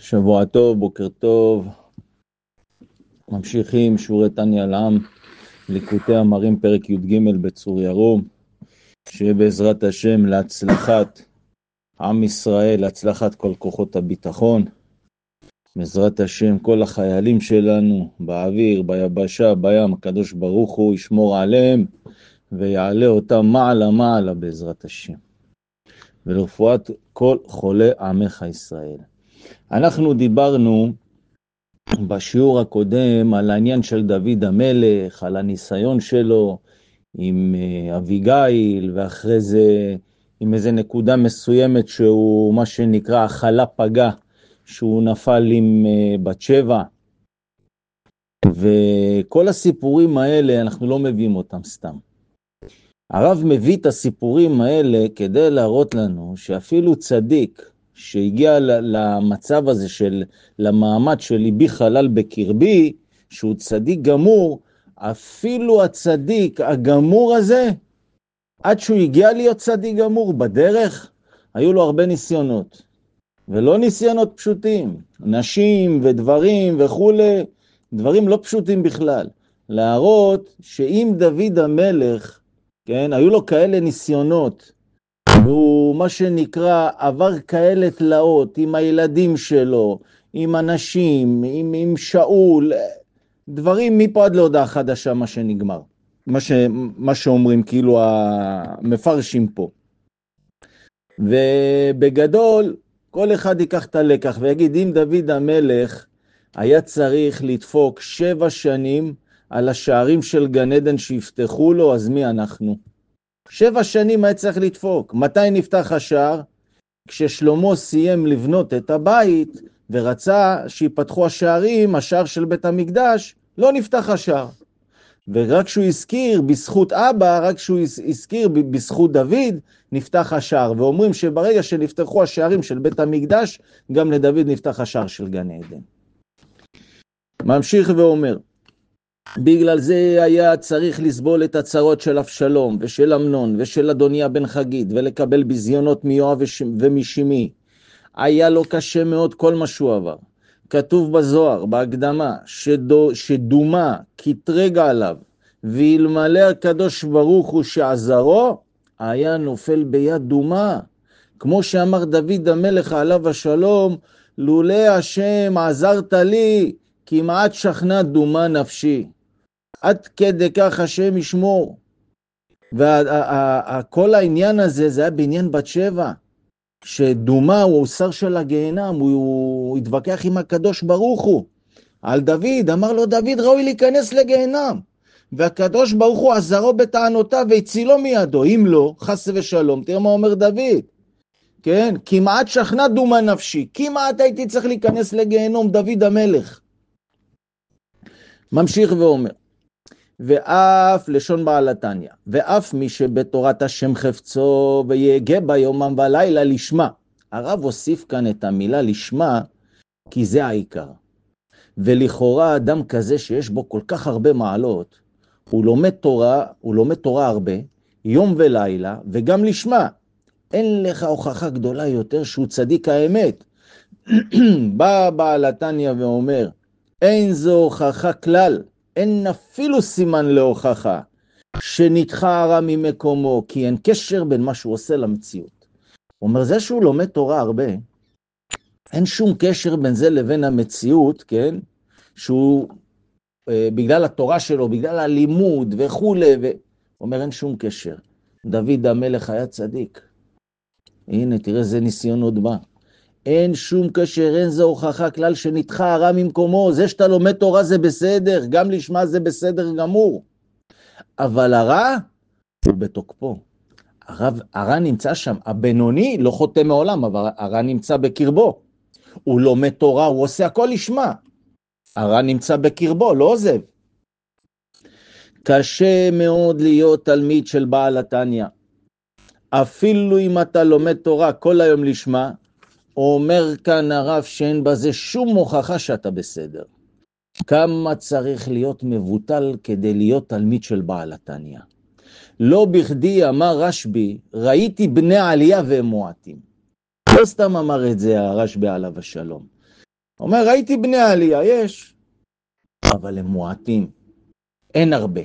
שבוע טוב, בוקר טוב. ממשיכים שיעורי תניא לעם, ליקוטי אמרים פרק י"ג בצור ירום, שבעזרת השם להצלחת עם ישראל, להצלחת כל כוחות הביטחון, בעזרת השם כל החיילים שלנו באוויר, ביבשה, בים, הקדוש ברוך הוא ישמור עליהם ויעלה אותם מעלה מעלה בעזרת השם, ולרפואת כל חולי עמך ישראל. אנחנו דיברנו בשיעור הקודם על העניין של דוד המלך, על הניסיון שלו עם אביגיל, ואחרי זה עם איזה נקודה מסוימת שהוא מה שנקרא החלה פגה, שהוא נפל עם בת שבע. וכל הסיפורים האלה אנחנו לא מביאים אותם סתם. הרב מביא את הסיפורים האלה כדי להראות לנו שאפילו צדיק שהגיע למצב הזה למעמד של ליבי חלל בקרבי, שהוא צדיק גמור, אפילו הצדיק הגמור הזה, עד שהוא הגיע להיות צדיק גמור בדרך, היו לו הרבה ניסיונות. ולא ניסיונות פשוטים, נשים ודברים וכולי, דברים לא פשוטים בכלל. להראות שאם דוד המלך, כן, היו לו כאלה ניסיונות, והוא מה שנקרא עבר כאלה תלאות עם הילדים שלו, עם אנשים, עם שאול, דברים מפה עד להודעה חדשה מה שנגמר. מה שאומרים כאילו המפרשים פה. ובגדול כל אחד ייקח את הלקח ויגיד, אם דוד המלך היה צריך לדפוק 7 שנים על השערים של גן עדן שיפתחו לו, אז מי אנחנו? 7 שנים היה צריך לדפוק. מתי נפתח השער? כששלמה סיים לבנות את הבית ורצה שיפתחו השערים, השער של בית המקדש, לא נפתח השער. ורק שהוא הזכיר בזכות אבא, רק שהוא הזכיר בזכות דוד, נפתח השער. ואומרים שברגע שנפתחו השערים של בית המקדש, גם לדוד נפתח השער של גן עדן. ממשיך ואומר, בגלל זה היה צריך לסבול את הצרות של אבשלום ושל אמנון ושל אדוניה בן חגית, ולקבל בזיונות מיואב ומשמעי. היה לו קשה מאוד כל מה שהוא עבר. כתוב בזוהר, בהקדמה, שדומה כתרגע עליו, ואלמלא הקדוש ברוך הוא שעזרו, היה נופל ביד דומה. כמו שאמר דוד המלך עליו השלום, לולא השם עזרת לי, כמעט שכנה דומה נפשי. עד כדי כך השם ישמור. וכל העניין הזה, זה היה בעניין בת שבע. שדומה הוא שר של הגהנם, הוא התווכח עם הקדוש ברוך הוא. על דוד, אמר לו דוד ראוי להיכנס לגהנם. והקדוש ברוך הוא עזרו בטענותיו והצילו מידו. אם לא, חס ושלום, תראה מה אומר דוד. כן, כמעט שכנה דומה נפשי. כמעט הייתי צריך להיכנס לגהנום, דוד המלך. ממשיך ואומר. ואף לשון בעל התניא, ואף מי שבתורת השם חפצו ויהגה בה יומם ולילה לשמה. הרב הוסיף כאן את המילה לשמה, כי זה העיקר. ולכאורה אדם כזה שיש בו כל כך הרבה מעלות, הוא לומד תורה הרבה, יום ולילה, וגם לשמה. אין לך הוכחה גדולה יותר שהוא צדיק האמת. בא בעל התניא ואומר, אין זו הוכחה כלל, אין אפילו סימן להוכחה שנדחה הרע ממקומו, כי אין קשר בין מה שהוא עושה למציאות. הוא אומר, זה שהוא לומד תורה הרבה, אין שום קשר בין זה לבין המציאות, כן? שהוא בגלל התורה שלו, בגלל הלימוד וכו'. הוא אומר, אין שום קשר. דוד המלך היה צדיק. הנה, תראה, זה ניסיון עוד בא. אין שום קשר, אין זו הוכחה כלל שנדחה הרע ממקומו. זה שאתה לומד תורה זה בסדר, גם לשמה זה בסדר גמור. אבל הרע הוא בתוקפו. הרע נמצא שם. הבינוני לא חוטא מעולם, אבל הרע נמצא בקרבו. הוא לומד תורה, הוא עושה הכל לשמה. הרע נמצא בקרבו, לא עוזב. קשה מאוד להיות תלמיד של בעל התניא. אפילו אם אתה לומד תורה כל היום לשמה, אומר כאן הרב שאין בזה שום הוכחה שאתה בסדר. כמה צריך להיות מבוטל כדי להיות תלמיד של בעל התניא. לא בכדי אמר רשב"י, ראיתי בני עלייה והם מועטים. לא סתם אמר את זה הרשב"י עליו השלום. אומר, ראיתי בני עלייה, יש, אבל הם מועטים, אין הרבה.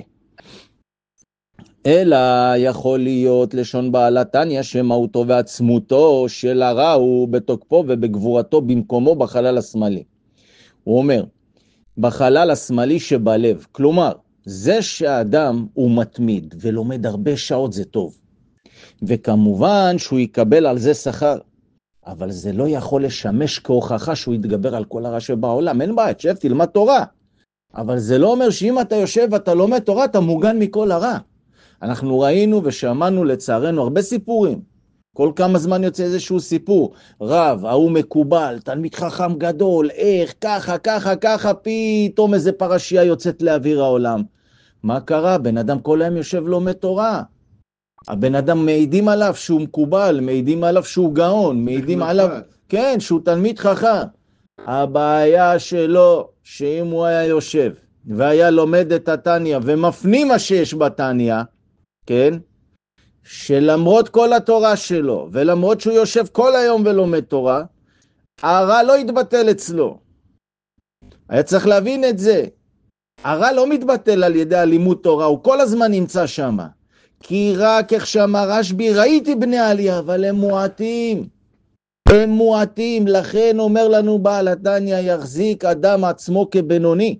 אלא יכול להיות לשון בעלת תניא שמהותו ועצמותו של הרע הוא בתוקפו ובגבורתו במקומו בחלל השמאלי. הוא אומר, בחלל השמאלי שבלב, כלומר, זה שהאדם הוא מתמיד ולומד הרבה שעות זה טוב. וכמובן שהוא יקבל על זה שכר, אבל זה לא יכול לשמש כהוכחה שהוא יתגבר על כל הרע שבעולם. אין בעיה, שב, תלמד תורה. אבל זה לא אומר שאם אתה יושב ואתה לומד תורה, אתה מוגן מכל הרע. אנחנו ראינו ושמענו לצערנו הרבה סיפורים. כל כמה זמן יוצא איזשהו סיפור. רב, ההוא מקובל, תלמיד חכם גדול, איך, ככה, פתאום איזה פרשייה יוצאת לאוויר העולם. מה קרה? בן אדם כל היום יושב לומד תורה. הבן אדם מעידים עליו שהוא מקובל, מעידים עליו שהוא גאון, מעידים עליו, כן, שהוא תלמיד חכם. הבעיה שלו, שאם הוא היה יושב והיה לומד את התניא ומפנים מה שיש בתניא, כן, שלמרות כל התורה שלו ולמרות שהוא יושב כל היום ולומד תורה, הרע לא יתבטל אצלו. היה צריך להבין את זה. הרע לא מתבטל על ידי הלימוד תורה, הוא כל הזמן נמצא שם. כי רק איך שאמר רשב"י, ראיתי בני עלייה, אבל הם מועטים. הם מועטים, לכן אומר לנו בעל התניא, יחזיק אדם עצמו כבינוני.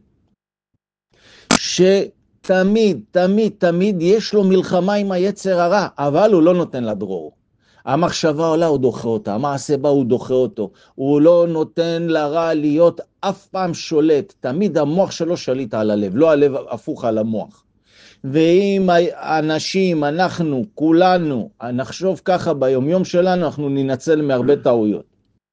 שתמיד יש לו מלחמה עם היצר הרע, אבל הוא לא נותן לדרור. המחשבה עולה, הוא דוחה אותה, המעשה בא, הוא דוחה אותו. הוא לא נותן לרע להיות אף פעם שולט, תמיד המוח שלו שליט על הלב, לא הלב הפוך על המוח. ואם האנשים, אנחנו, כולנו, נחשוב ככה ביומיום שלנו, אנחנו ננצל מהרבה טעויות.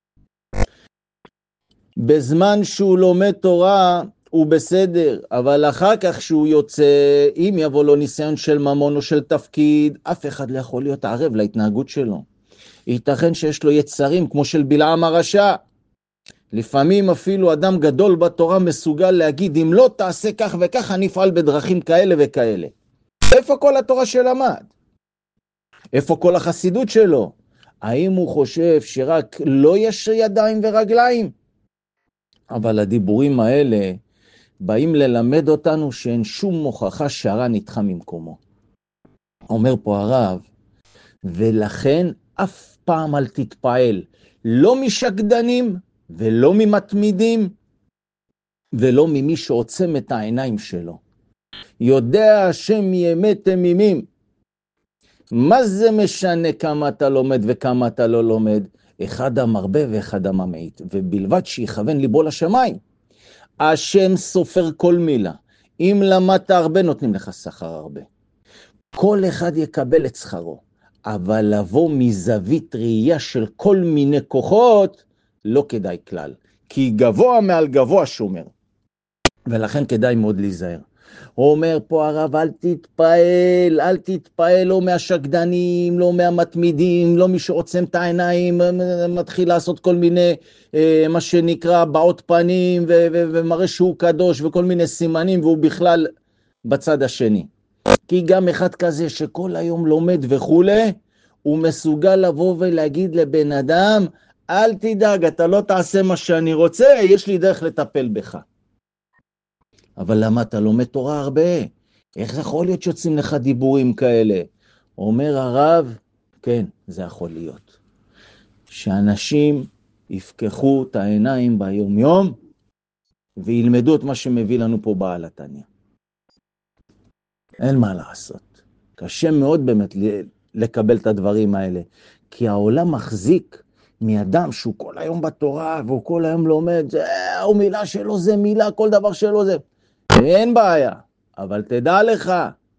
בזמן שהוא לומד תורה, הוא בסדר, אבל אחר כך שהוא יוצא, אם יבוא לו ניסיון של ממון או של תפקיד, אף אחד לא יכול להיות ערב להתנהגות שלו. ייתכן שיש לו יצרים כמו של בלעם הרשע. לפעמים אפילו אדם גדול בתורה מסוגל להגיד, אם לא תעשה כך וכך, אני אפעל בדרכים כאלה וכאלה. איפה כל התורה שלמד? איפה כל החסידות שלו? האם הוא חושב שרק לא יש ידיים ורגליים? אבל הדיבורים האלה באים ללמד אותנו שאין שום מוכחה שהרע נדחה ממקומו. אומר פה הרב, ולכן אף פעם אל תתפעל, לא משקדנים ולא ממתמידים ולא ממי שעוצם את העיניים שלו. יודע השם ימי תמימים. מה זה משנה כמה אתה לומד וכמה אתה לא לומד? אחד המרבה ואחד הממעיט, ובלבד שיכוון ליבו לשמיים. השם סופר כל מילה. אם למדת הרבה נותנים לך שכר הרבה. כל אחד יקבל את שכרו, אבל לבוא מזווית ראייה של כל מיני כוחות לא כדאי כלל, כי גבוה מעל גבוה שומר, ולכן כדאי מאוד להיזהר. הוא אומר פה הרב, אל תתפעל, לא מהשקדנים, לא מהמתמידים, לא מי שעוצם את העיניים, מתחיל לעשות כל מיני, מה שנקרא, בעות פנים, ומראה שהוא קדוש, וכל מיני סימנים, והוא בכלל בצד השני. כי גם אחד כזה שכל היום לומד וכו', הוא מסוגל לבוא ולהגיד לבן אדם, אל תדאג, אתה לא תעשה מה שאני רוצה, יש לי דרך לטפל בך. אבל למה אתה לומד תורה הרבה? איך זה יכול להיות שיוצאים לך דיבורים כאלה? אומר הרב, כן, זה יכול להיות. שאנשים יפקחו את העיניים ביום יום, וילמדו את מה שמביא לנו פה בעל התניא. אין מה לעשות. קשה מאוד באמת לקבל את הדברים האלה, כי העולם מחזיק מאדם שהוא כל היום בתורה, והוא כל היום לומד, הוא מילה שלו זה מילה, כל דבר שלו זה. אין בעיה, אבל תדע לך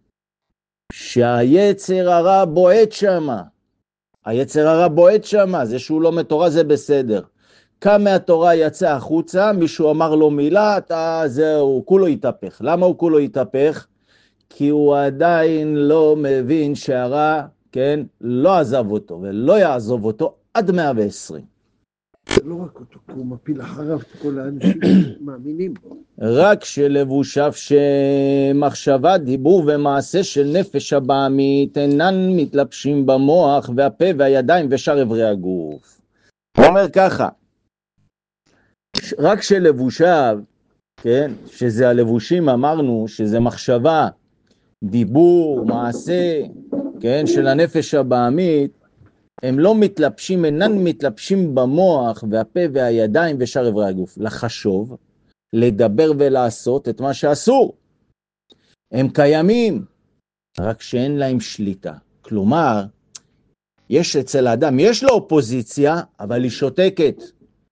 שהיצר הרע בועט שמה. היצר הרע בועט שמה, זה שהוא לומד תורה זה בסדר. כמה מהתורה יצא החוצה, מישהו אמר לו מילה, זהו, כולו יתהפך. למה הוא כולו יתהפך? כי הוא עדיין לא מבין שהרע, כן, לא עזב אותו ולא יעזוב אותו עד 120. זה לא רק אותו, הוא מפיל אחריו את כל האנשים מאמינים בו. רק שלבושיו שמחשבה, דיבור ומעשה של נפש הבעמית אינן מתלבשים במוח והפה והידיים ושאר אברי הגוף. הוא אומר ככה, רק שלבושיו, כן, שזה הלבושים, אמרנו שזה מחשבה, דיבור, מעשה, כן, של הנפש הבהמית, הם לא מתלבשים, אינן מתלבשים במוח והפה והידיים ושאר איברי הגוף, לחשוב, לדבר ולעשות את מה שאסור. הם קיימים, רק שאין להם שליטה. כלומר, יש אצל האדם, יש לו אופוזיציה, אבל היא שותקת.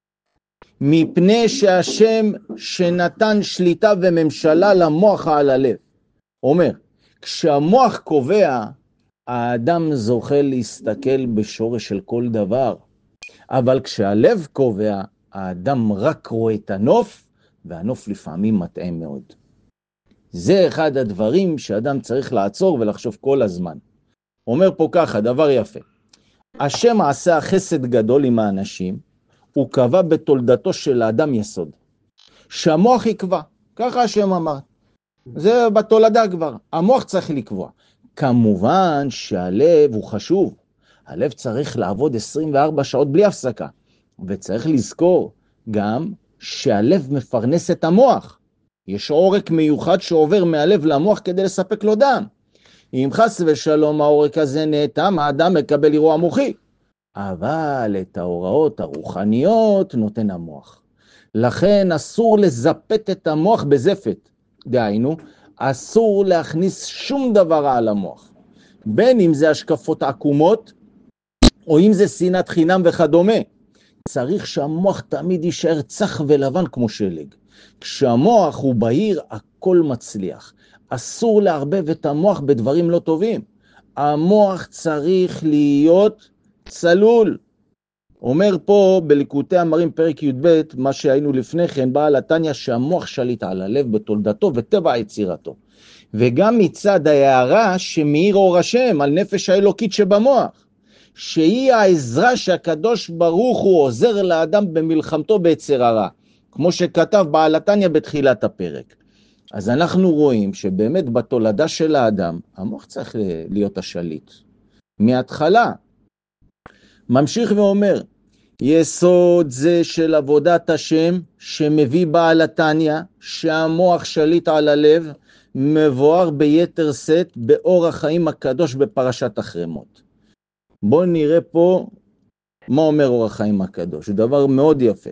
מפני שהשם שנתן שליטה וממשלה למוח על הלב. אומר, כשהמוח קובע, האדם זוכה להסתכל בשורש של כל דבר. אבל כשהלב קובע, האדם רק רואה את הנוף, והנוף לפעמים מטעה מאוד. זה אחד הדברים שאדם צריך לעצור ולחשוב כל הזמן. אומר פה ככה, דבר יפה. השם עשה חסד גדול עם האנשים, הוא קבע בתולדתו של האדם יסוד. שהמוח יקבע, ככה השם אמר. זה בתולדה כבר, המוח צריך לקבוע. כמובן שהלב הוא חשוב. הלב צריך לעבוד 24 שעות בלי הפסקה. וצריך לזכור גם שהלב מפרנס את המוח. יש עורק מיוחד שעובר מהלב למוח כדי לספק לו דם. אם חס ושלום העורק הזה נאטם, האדם מקבל אירוע מוחי. אבל את ההוראות הרוחניות נותן המוח. לכן אסור לזפת את המוח בזפת. דהיינו, אסור להכניס שום דבר על המוח. בין אם זה השקפות עקומות, או אם זה שנאת חינם וכדומה. צריך שהמוח תמיד יישאר צח ולבן כמו שלג. כשהמוח הוא בהיר, הכל מצליח. אסור לערבב את המוח בדברים לא טובים. המוח צריך להיות צלול. אומר פה בליקוטי אמרים פרק י"ב, מה שהיינו לפני כן, בעל התניא שהמוח שליט על הלב בתולדתו וטבע יצירתו. וגם מצד ההערה שמאיר אור השם על נפש האלוקית שבמוח. שהיא העזרה שהקדוש ברוך הוא עוזר לאדם במלחמתו ביצר הרע. כמו שכתב בעל התניא בתחילת הפרק. אז אנחנו רואים שבאמת בתולדה של האדם, המוח צריך להיות השליט. מההתחלה. ממשיך ואומר, יסוד זה של עבודת השם שמביא בעל התניא, שהמוח שליט על הלב, מבואר ביתר שאת באור החיים הקדוש בפרשת החרמות. בואו נראה פה מה אומר אור החיים הקדוש, זה דבר מאוד יפה.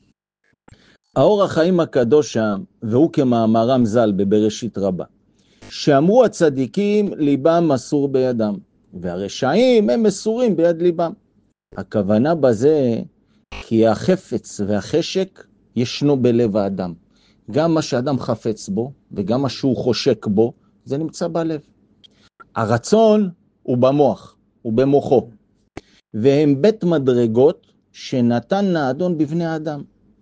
האור החיים הקדוש שם, והוא כמאמרם ז"ל בבראשית רבה, שאמרו הצדיקים ליבם מסור בידם, והרשעים הם מסורים ביד ליבם. הכוונה בזה כי החפץ והחשק ישנו בלב האדם. גם מה שאדם חפץ בו וגם מה שהוא חושק בו, זה נמצא בלב. הרצון הוא במוח, הוא במוחו. והם בית מדרגות שנתן האדון בבני האדם.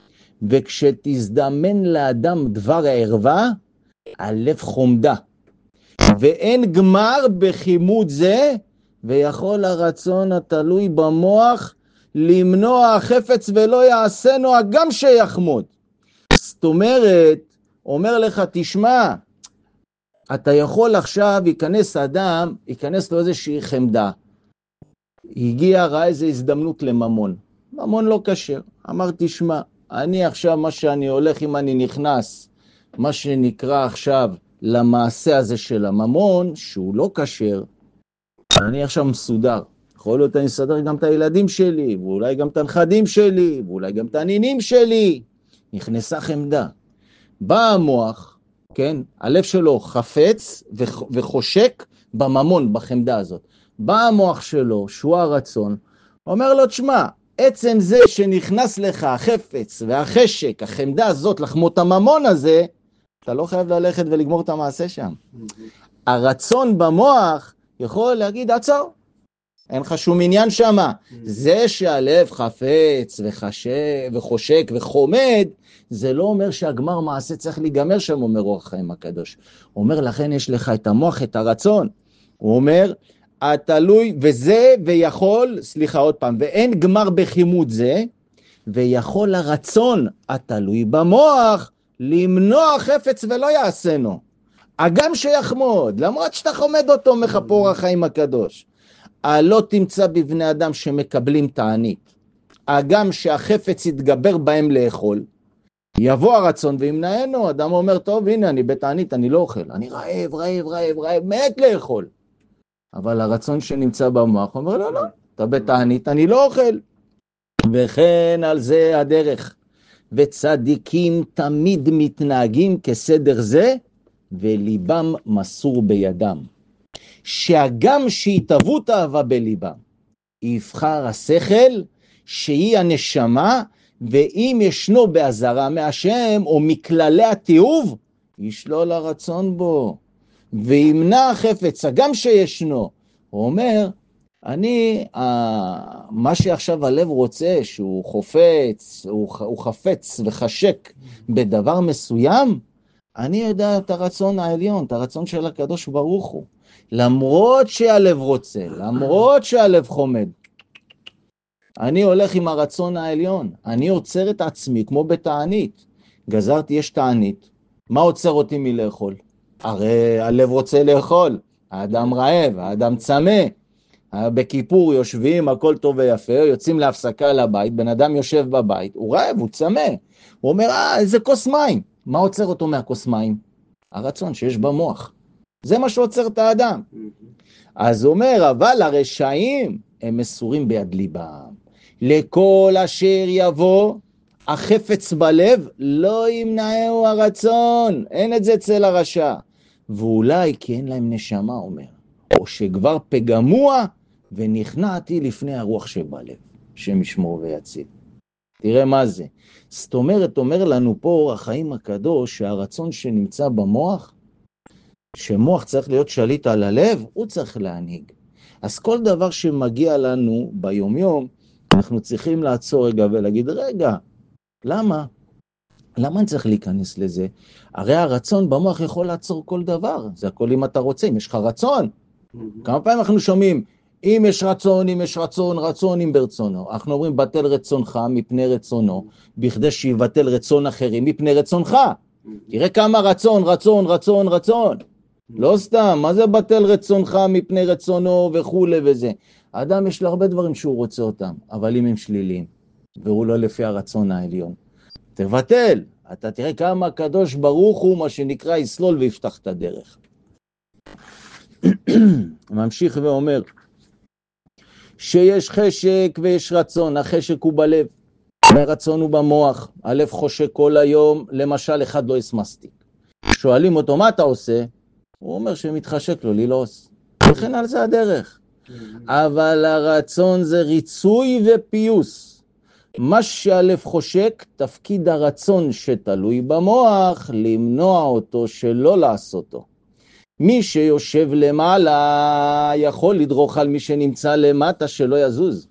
וכשתזדמן לאדם דבר הערווה, הלב חומדה. ואין גמר בחימוד זה, ויכול הרצון התלוי במוח למנוע החפץ ולא יעשנו הגם שיחמוד. זאת אומרת, אומר לך, תשמע, אתה יכול עכשיו, ייכנס אדם, ייכנס לו איזושהי חמדה. הגיע, ראה איזו הזדמנות לממון. ממון לא כשר. אמר, תשמע, אני עכשיו, מה שאני הולך, אם אני נכנס, מה שנקרא עכשיו למעשה הזה של הממון, שהוא לא כשר, אני עכשיו מסודר. יכול להיות אני אסדר גם את הילדים שלי, ואולי גם את הנכדים שלי, ואולי גם את הנינים שלי. נכנסה חמדה. בא המוח, כן, הלב שלו חפץ וחושק בממון, בחמדה הזאת. בא המוח שלו, שהוא הרצון, אומר לו, תשמע, עצם זה שנכנס לך החפץ והחשק, החמדה הזאת, לחמות הממון הזה, אתה לא חייב ללכת ולגמור את המעשה שם. הרצון במוח יכול להגיד, עצור. אין לך שום עניין שמה. זה שהלב חפץ וחושק וחומד, זה לא אומר שהגמר מעשה צריך להיגמר שם, אומר אור החיים הקדוש. הוא אומר, לכן יש לך את המוח, את הרצון. הוא אומר, התלוי, וזה ויכול, סליחה עוד פעם, ואין גמר בחימוד זה, ויכול הרצון התלוי במוח, למנוע חפץ ולא יעשנו. הגם שיחמוד, למרות שאתה חומד אותו מחפור החיים הקדוש. לא תמצא בבני אדם שמקבלים תענית. הגם שהחפץ יתגבר בהם לאכול, יבוא הרצון וימנענו, אדם אומר, טוב, הנה, אני בתענית, אני לא אוכל, אני רעב, רעב, רעב, רעב, מת לאכול. אבל הרצון שנמצא במוח אומר, לא, לא, אתה בתענית, אני לא אוכל. וכן על זה הדרך. וצדיקים תמיד מתנהגים כסדר זה, וליבם מסור בידם. שהגם שהתאבות אהבה בליבם, יבחר השכל שהיא הנשמה, ואם ישנו בעזרה מהשם או מכללי התיעוב, ישלול הרצון בו, וימנע החפץ, הגם שישנו. הוא אומר, מה שעכשיו הלב רוצה, שהוא חופץ, הוא חפץ וחשק בדבר מסוים, אני יודע את הרצון העליון, את הרצון של הקדוש ברוך הוא. למרות שהלב רוצה, למרות שהלב חומד, אני הולך עם הרצון העליון, אני עוצר את עצמי כמו בתענית. גזרתי, יש תענית, מה עוצר אותי מלאכול? הרי הלב רוצה לאכול, האדם רעב, האדם צמא. בכיפור יושבים, הכל טוב ויפה, יוצאים להפסקה לבית, בן אדם יושב בבית, הוא רעב, הוא צמא. הוא אומר, איזה כוס מים. מה עוצר אותו מהכוס מים? הרצון שיש במוח. זה מה שעוצר את האדם. אז הוא אומר, אבל הרשעים הם מסורים ביד ליבם. לכל אשר יבוא החפץ בלב, לא ימנעהו הרצון. אין את זה אצל הרשע. ואולי כי אין להם נשמה, אומר. או שכבר פגמוע ונכנעתי לפני הרוח שבלב. שם ישמור ויציל. תראה מה זה. זאת אומרת, אומר לנו פה החיים הקדוש, שהרצון שנמצא במוח, שמוח צריך להיות שליט על הלב, הוא צריך להנהיג. אז כל דבר שמגיע לנו ביומיום, אנחנו צריכים לעצור רגע ולהגיד, רגע, למה? למה אני צריך להיכנס לזה? הרי הרצון במוח יכול לעצור כל דבר, זה הכל אם אתה רוצה, אם יש לך רצון. כמה פעמים אנחנו שומעים, אם יש רצון, אם יש רצון, רצון אם ברצונו. אנחנו אומרים, בטל רצונך מפני רצונו, בכדי שיבטל רצון אחרים מפני רצונך. תראה כמה רצון, רצון, רצון, רצון. לא סתם, מה זה בטל רצונך מפני רצונו וכו' וזה. האדם יש לו הרבה דברים שהוא רוצה אותם, אבל אם הם שליליים, והוא לא לפי הרצון העליון. תבטל, אתה תראה כמה הקדוש ברוך הוא, מה שנקרא, יסלול ויפתח את הדרך. ממשיך ואומר, שיש חשק ויש רצון, החשק הוא בלב, והרצון הוא במוח, הלב חושק כל היום, למשל אחד לא הסמסתי. שואלים אותו, מה אתה עושה? הוא אומר שמתחשק לו ללעוס. וכן על זה הדרך. אבל הרצון זה ריצוי ופיוס. מה שהלב חושק, תפקיד הרצון שתלוי במוח, למנוע אותו שלא לעשותו. מי שיושב למעלה יכול לדרוך על מי שנמצא למטה שלא יזוז.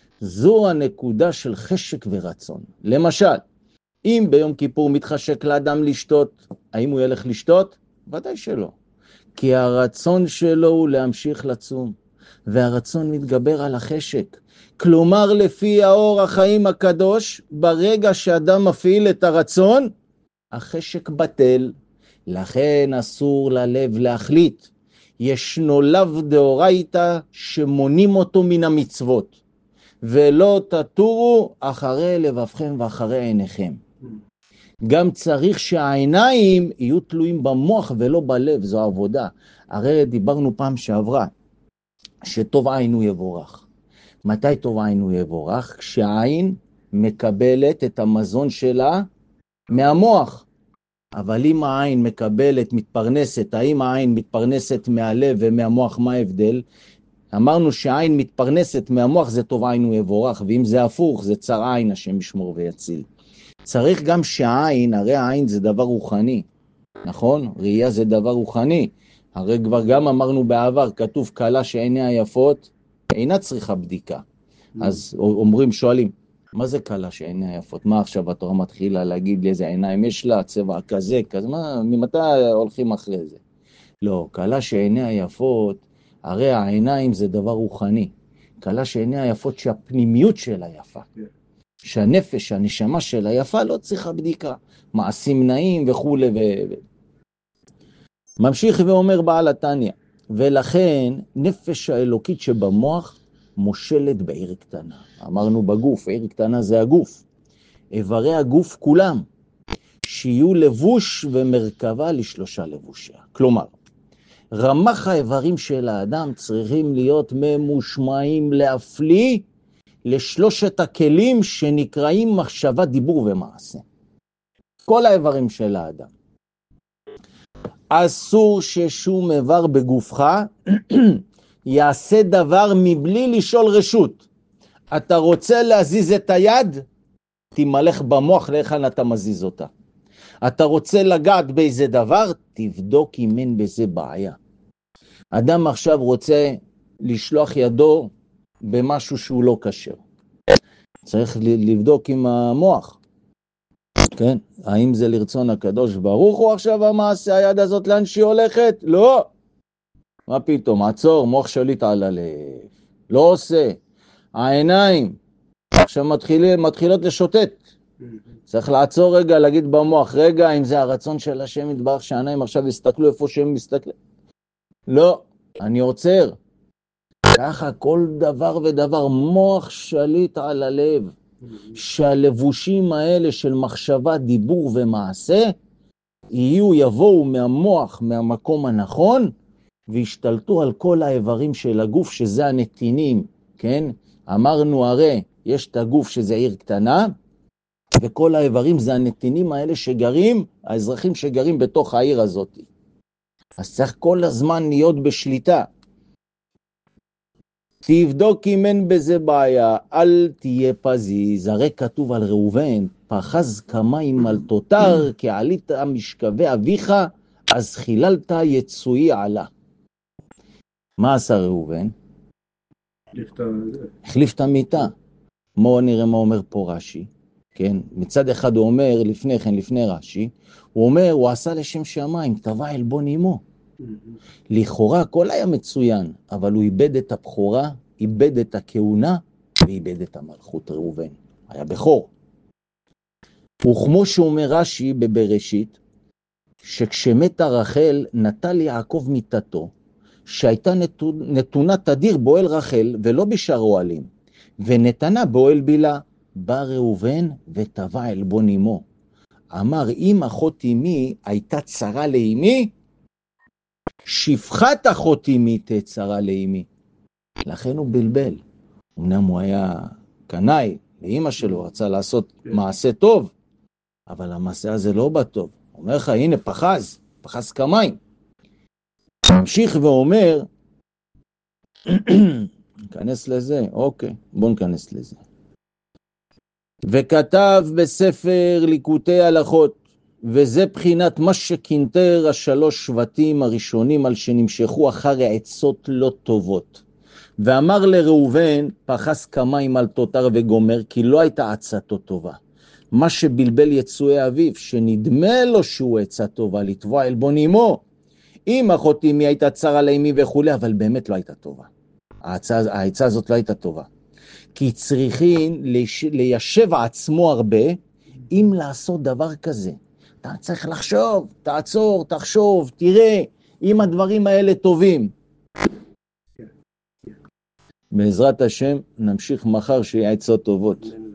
זו הנקודה של חשק ורצון. למשל, אם ביום כיפור מתחשק לאדם לשתות, האם הוא ילך לשתות? ודאי שלא. כי הרצון שלו הוא להמשיך לצום, והרצון מתגבר על החשק. כלומר, לפי האור החיים הקדוש, ברגע שאדם מפעיל את הרצון, החשק בטל. לכן אסור ללב להחליט. ישנו לאו דאורייתא שמונים אותו מן המצוות. ולא תטורו אחרי לבבכם ואחרי עיניכם. גם צריך שהעיניים יהיו תלויים במוח ולא בלב, זו עבודה. הרי דיברנו פעם שעברה, שטוב עין הוא יבורך. מתי טוב עין הוא יבורך? כשהעין מקבלת את המזון שלה מהמוח. אבל אם העין מקבלת, מתפרנסת, האם העין מתפרנסת מהלב ומהמוח, מה ההבדל? אמרנו שהעין מתפרנסת מהמוח, זה טוב עין הוא יבורך, ואם זה הפוך, זה צר עין, השם ישמור ויציל. צריך גם שהעין, הרי העין זה דבר רוחני, נכון? ראייה זה דבר רוחני. הרי כבר גם אמרנו בעבר, כתוב קלה שעיניה יפות, אינה צריכה בדיקה. אז אומרים, שואלים, מה זה קלה שעיניה יפות? מה עכשיו התורה מתחילה להגיד לי איזה עיניים יש לה, צבע כזה, כזה, מה, ממתי הולכים אחרי זה? לא, קלה שעיניה יפות, הרי העיניים זה דבר רוחני. קלה שעיניה יפות שהפנימיות שלה יפה. שהנפש, הנשמה שלה יפה, לא צריכה בדיקה. מעשים נעים וכו' ממשיך ואומר בעל התניא, ולכן נפש האלוקית שבמוח מושלת בעיר קטנה. אמרנו בגוף, עיר קטנה זה הגוף. איברי הגוף כולם, שיהיו לבוש ומרכבה לשלושה לבושיה. כלומר, רמ"ח האיברים של האדם צריכים להיות ממושמעים להפליא לשלושת הכלים שנקראים מחשבה, דיבור ומעשה. כל האיברים של האדם. אסור ששום איבר בגופך יעשה דבר מבלי לשאול רשות. אתה רוצה להזיז את היד? תמלך במוח לאיכן אתה מזיז אותה. אתה רוצה לגעת באיזה דבר? תבדוק אם אין בזה בעיה. אדם עכשיו רוצה לשלוח ידו במשהו שהוא לא כשר. צריך לבדוק עם המוח. כן? האם זה לרצון הקדוש ברוך הוא עכשיו המעשה, היד הזאת לאן שהיא הולכת? לא. מה פתאום? עצור, מוח שליט על הלב. לא עושה. העיניים עכשיו מתחילות לשוטט. צריך לעצור רגע, להגיד במוח, רגע, אם זה הרצון של השם יתברך, שהעיניים עכשיו יסתכלו איפה שהם מסתכלים. לא, אני עוצר. ככה כל דבר ודבר, מוח שליט על הלב. שהלבושים האלה של מחשבה, דיבור ומעשה, יבואו מהמוח, מהמקום הנכון, והשתלטו על כל האיברים של הגוף, שזה הנתינים, כן? אמרנו הרי, יש את הגוף שזה עיר קטנה, וכל האיברים זה הנתינים האלה שגרים, האזרחים שגרים בתוך העיר הזאת. אז צריך כל הזמן להיות בשליטה. תבדוק אם אין בזה בעיה, אל תהיה פזיז, הרי כתוב על ראובן, פחז כמים על תותר, כי עלית משכבי אביך, אז חיללת יצואי עלה. מה עשה ראובן? החליף את המיטה. בואו נראה מה אומר פה רש"י. כן? מצד אחד הוא אומר, לפני כן, לפני רש"י, הוא אומר, הוא עשה לשם שמיים, טבע עלבון אמו. לכאורה הכל היה מצוין, אבל הוא איבד את הבכורה, איבד את הכהונה, ואיבד את המלכות. ראובן היה בכור. וכמו שאומר רש"י בבראשית, שכשמתה רחל נטל יעקב מיתתו, שהייתה נתונה תדיר באוהל רחל ולא בשאר אוהלים, ונתנה באוהל בילה. בא ראובן וטבע עלבון אמו. אמר, אם אחות אמי הייתה צרה לאמי, שפחת אחות אמי תצרה לאמי. לכן הוא בלבל. אמנם הוא היה קנאי לאמא שלו, רצה לעשות מעשה טוב, אבל המעשה הזה לא בא טוב. הוא אומר לך, הנה פחז כמים. ממשיך ואומר, נכנס לזה, אוקיי, בוא נכנס לזה. וכתב בספר ליקוטי הלכות, וזה בחינת מה שקינטר השלוש שבטים הראשונים על שנמשכו אחר העצות לא טובות. ואמר לראובן, פחז כמים על תותר וגומר, כי לא הייתה עצתו טובה. מה שבלבל יצואי אביו, שנדמה לו שהוא עצה טובה, לתבוע עלבון אמו. אם אחות אמי הייתה צרה לאמי וכו', אבל באמת לא הייתה טובה. העצה הזאת לא הייתה טובה. כי צריכים ליישב עצמו הרבה, אם לעשות דבר כזה. אתה צריך לחשוב, תעצור, תחשוב, תראה, אם הדברים האלה טובים. בעזרת השם, נמשיך מחר שיהיה עצות טובות.